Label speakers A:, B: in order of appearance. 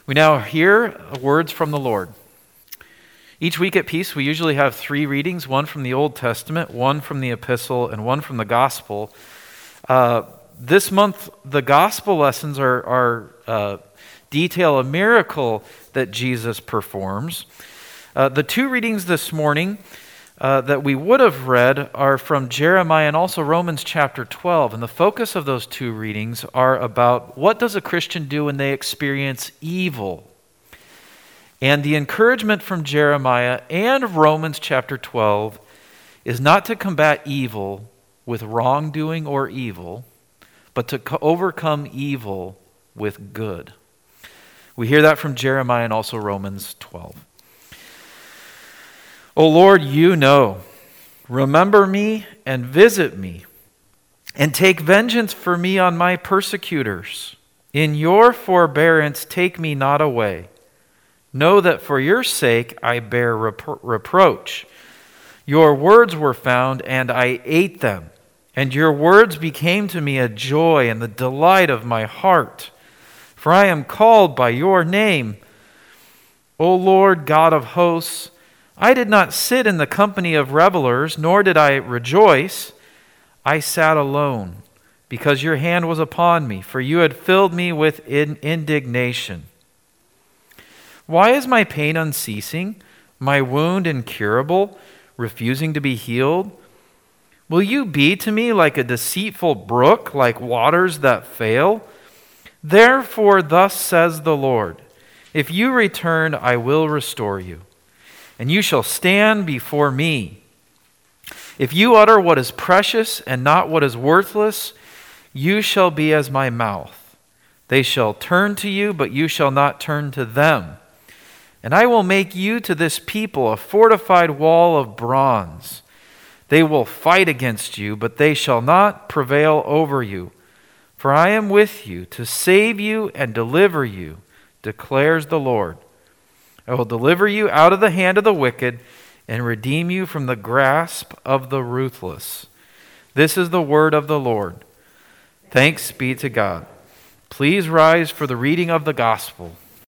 A: We now hear words from the Lord. Each week at Peace, we usually have 3 readings, one from the Old Testament, one from the Epistle, and one from the Gospel. This month, the Gospel lessons are detail a miracle that Jesus performs. The 2 readings this morning that we would have read are from Jeremiah and also Romans chapter 12. And the focus of those 2 readings are about what does a Christian do when they experience evil? And the encouragement from Jeremiah and Romans chapter 12 is not to combat evil with wrongdoing or evil, but to overcome evil with good. We hear that from Jeremiah and also Romans 12. O Lord, you know, remember me and visit me, and take vengeance for me on my persecutors. In your forbearance take me not away. Know that for your sake I bear reproach. Your words were found, and I ate them, and your words became to me a joy and the delight of my heart. For I am called by your name. O Lord God of hosts, I did not sit in the company of revelers, nor did I rejoice. I sat alone, because your hand was upon me, for you had filled me with indignation. Why is my pain unceasing, my wound incurable, refusing to be healed? Will you be to me like a deceitful brook, like waters that fail? Therefore, thus says the Lord, if you return, I will restore you, and you shall stand before me. If you utter what is precious and not what is worthless, you shall be as my mouth. They shall turn to you, but you shall not turn to them. And I will make you to this people a fortified wall of bronze. They will fight against you, but they shall not prevail over you. For I am with you to save you and deliver you, declares the Lord. I will deliver you out of the hand of the wicked and redeem you from the grasp of the ruthless. This is the word of the Lord. Thanks be to God. Please rise for the reading of the gospel.